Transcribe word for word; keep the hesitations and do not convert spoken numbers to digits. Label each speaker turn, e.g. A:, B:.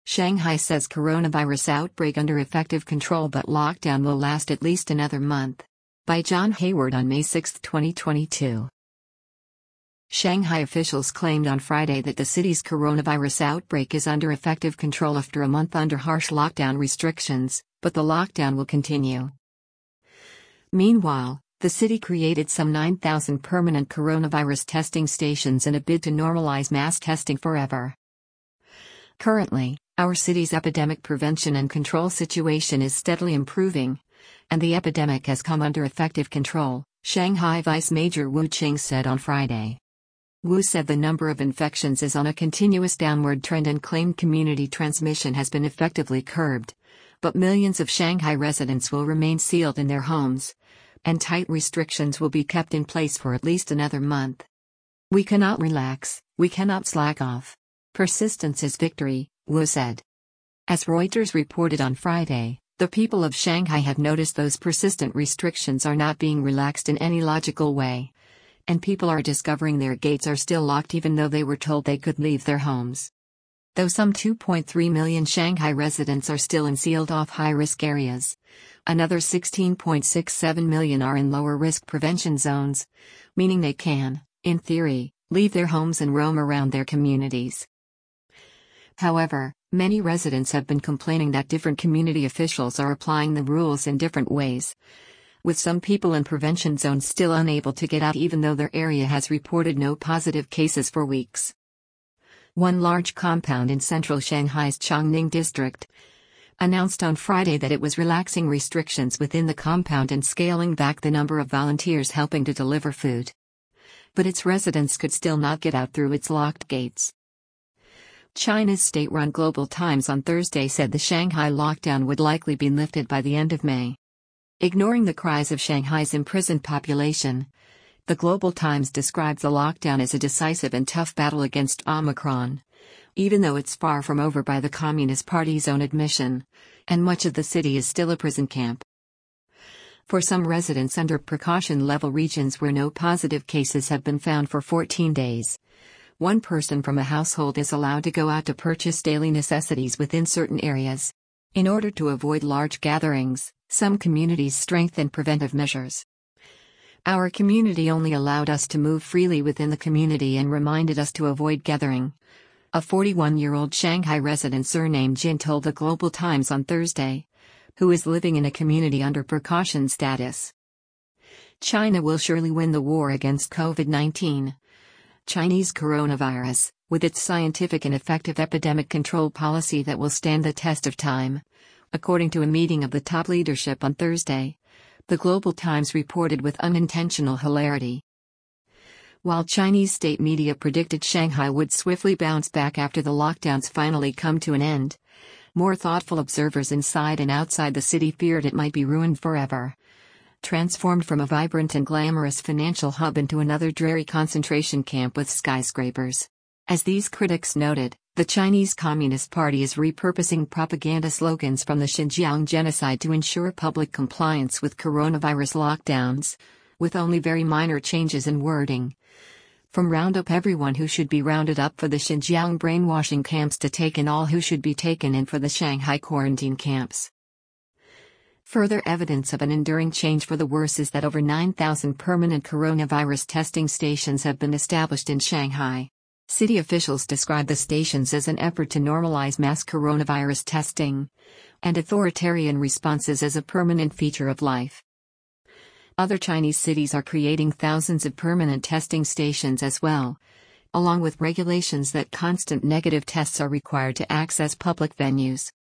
A: Shanghai says coronavirus outbreak under effective control but lockdown will last at least another month. By John Hayward on May sixth, twenty twenty-two. Shanghai officials claimed on Friday that the city's coronavirus outbreak is under effective control after a month under harsh lockdown restrictions, but the lockdown will continue. Meanwhile, the city created some nine thousand permanent coronavirus testing stations in a bid to normalize mass testing forever. Currently, our city's epidemic prevention and control situation is steadily improving, and the epidemic has come under effective control, Shanghai Vice Mayor Wu Qing said on Friday. Wu said the number of infections is on a continuous downward trend and claimed community transmission has been effectively curbed, but millions of Shanghai residents will remain sealed in their homes, and tight restrictions will be kept in place for at least another month. We cannot relax, we cannot slack off. Persistence is victory, Wu said. As Reuters reported on Friday, the people of Shanghai have noticed those persistent restrictions are not being relaxed in any logical way, and people are discovering their gates are still locked even though they were told they could leave their homes. Though some two point three million Shanghai residents are still in sealed-off high-risk areas, another sixteen point six seven million are in lower-risk prevention zones, meaning they can, in theory, leave their homes and roam around their communities. However, many residents have been complaining that different community officials are applying the rules in different ways, with some people in prevention zones still unable to get out even though their area has reported no positive cases for weeks. One large compound in central Shanghai's Chongning district announced on Friday that it was relaxing restrictions within the compound and scaling back the number of volunteers helping to deliver food. But its residents could still not get out through its locked gates. China's state-run Global Times on Thursday said the Shanghai lockdown would likely be lifted by the end of May. Ignoring the cries of Shanghai's imprisoned population, the Global Times described the lockdown as a decisive and tough battle against Omicron, even though it's far from over by the Communist Party's own admission, and much of the city is still a prison camp. For some residents under precaution-level regions where no positive cases have been found for fourteen days, one person from a household is allowed to go out to purchase daily necessities within certain areas. In order to avoid large gatherings, some communities strengthen preventive measures. Our community only allowed us to move freely within the community and reminded us to avoid gathering, a forty-one-year-old Shanghai resident surnamed Jin told the Global Times on Thursday, who is living in a community under precaution status. China will surely win the war against COVID nineteen. Chinese coronavirus, with its scientific and effective epidemic control policy that will stand the test of time, according to a meeting of the top leadership on Thursday, the Global Times reported with unintentional hilarity. While Chinese state media predicted Shanghai would swiftly bounce back after the lockdowns finally come to an end, more thoughtful observers inside and outside the city feared it might be ruined forever, transformed from a vibrant and glamorous financial hub into another dreary concentration camp with skyscrapers. As these critics noted, the Chinese Communist Party is repurposing propaganda slogans from the Xinjiang genocide to ensure public compliance with coronavirus lockdowns, with only very minor changes in wording. From round up everyone who should be rounded up for the Xinjiang brainwashing camps to take in all who should be taken in for the Shanghai quarantine camps. Further evidence of an enduring change for the worse is that over nine thousand permanent coronavirus testing stations have been established in Shanghai. City officials describe the stations as an effort to normalize mass coronavirus testing, and authoritarian responses as a permanent feature of life. Other Chinese cities are creating thousands of permanent testing stations as well, along with regulations that constant negative tests are required to access public venues.